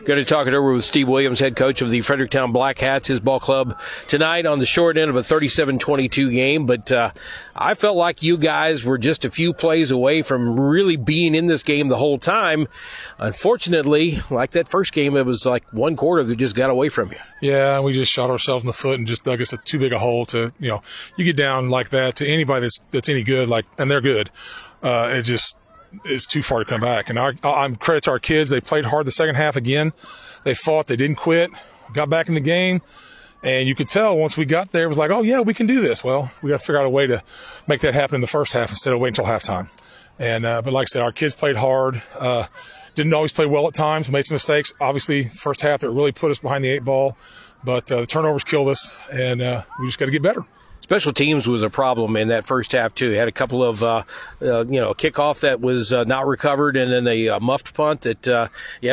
Going to talk it over with Steve Williams, head coach of the Fredericktown Black Hats, his ball club, tonight on the short end of a 37-22 game. But I felt like you guys were just a few plays away from really being in this game the whole time. Unfortunately, like that first game, it was like one quarter that just got away from you. Yeah, we just shot ourselves in the foot and just dug us too big a hole to, you get down like that to anybody that's any good, and they're good. It just is too far to come back. And I'm credit to our kids. They played hard the second half again. They fought. They didn't quit. Got back in the game. And you could tell once we got there, it was like, oh, yeah, we can do this. Well, we got to figure out a way to make that happen in the first half instead of waiting until halftime. And but like I said, our kids played hard. Didn't always play well at times. Made some mistakes. Obviously, first half that really put us behind the 8 ball. But the turnovers killed us, and we just got to get better. Special teams was a problem in that first half, too. Had a couple of, kickoff that was not recovered, and then a muffed punt that,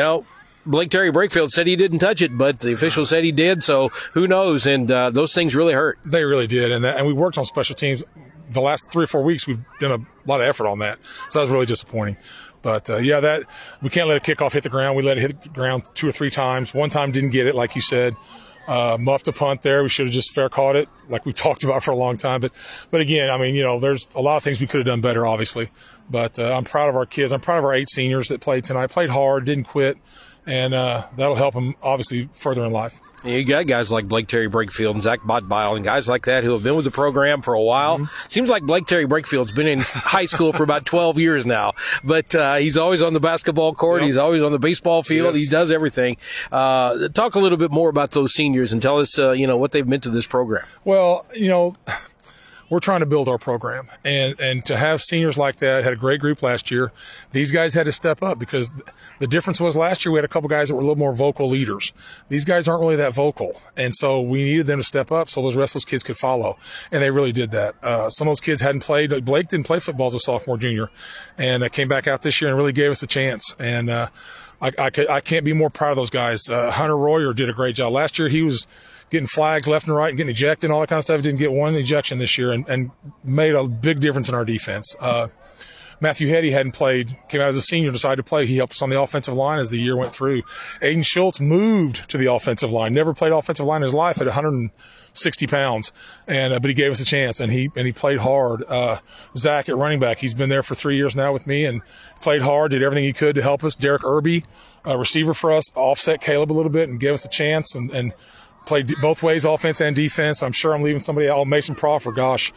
Blake Terry Brakefield said he didn't touch it, but the official said he did, so who knows? And those things really hurt. They really did, and we worked on special teams. The last 3 or 4 weeks, we've done a lot of effort on that, so that was really disappointing. But, that we can't let a kickoff hit the ground. We let it hit the ground 2 or 3 times. One time didn't get it, like you said. Muffed a punt there. We should have just fair caught it, like we talked about for a long time. But again, there's a lot of things we could have done better, obviously. But I'm proud of our kids. I'm proud of our 8 seniors that played tonight. Played hard, didn't quit, and that'll help them obviously further in life. You got guys like Blake Terry Brakefield and Zach Botbile and guys like that who have been with the program for a while. Mm-hmm. Seems like Blake Terry Brakefield's been in high school for about 12 years now, but he's always on the basketball court. Yep. He's always on the baseball field. Yes. He does everything. Talk a little bit more about those seniors and tell us, what they've meant to this program. Well, we're trying to build our program, and to have seniors like that, had a great group last year. These guys had to step up because the difference was last year we had a couple guys that were a little more vocal leaders. These guys aren't really that vocal, and so we needed them to step up so those rest of those kids could follow, and they really did that. Some of those kids hadn't played. Blake didn't play football as a sophomore, junior, and came back out this year and really gave us a chance. And I can't be more proud of those guys. Hunter Royer did a great job last year. He was getting flags left and right and getting ejected and all that kind of stuff. He didn't get one ejection this year and made a big difference in our defense. Matthew Hetty hadn't played, came out as a senior, decided to play. He helped us on the offensive line as the year went through. Aiden Schultz moved to the offensive line, never played offensive line in his life at 160 pounds. But he gave us a chance and he played hard. Zach at running back, he's been there for 3 years now with me and played hard, did everything he could to help us. Derek Irby, a receiver for us, offset Caleb a little bit and gave us a chance and played both ways, offense and defense. I'm sure I'm leaving somebody out. Mason Crawford, gosh.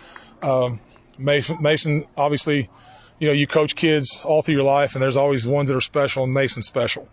Mason, obviously, you coach kids all through your life, and there's always ones that are special, and Mason's special.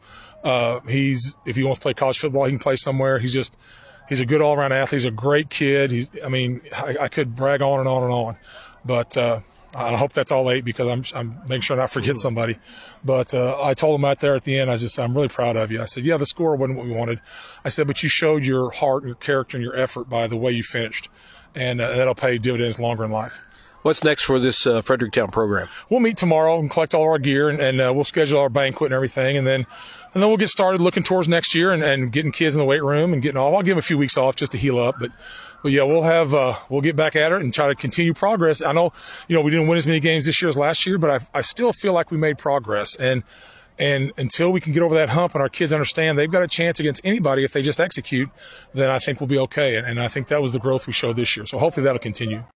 If he wants to play college football, he can play somewhere. He's a good all-around athlete. He's a great kid. I could brag on and on and on. But I hope that's all 8 because I'm making sure not to forget somebody. But I told him out there at the end, I'm really proud of you. I said, yeah, the score wasn't what we wanted. I said, but you showed your heart, your character, and your effort by the way you finished. And that'll pay dividends longer in life. What's next for this Fredericktown program? We'll meet tomorrow and collect all our gear, and we'll schedule our banquet and everything, and then we'll get started looking towards next year and getting kids in the weight room and getting all. I'll give them a few weeks off just to heal up, but yeah, we'll get back at it and try to continue progress. I know, we didn't win as many games this year as last year, but I still feel like we made progress, and until we can get over that hump and our kids understand they've got a chance against anybody if they just execute, then I think we'll be okay. And I think that was the growth we showed this year. So hopefully that'll continue.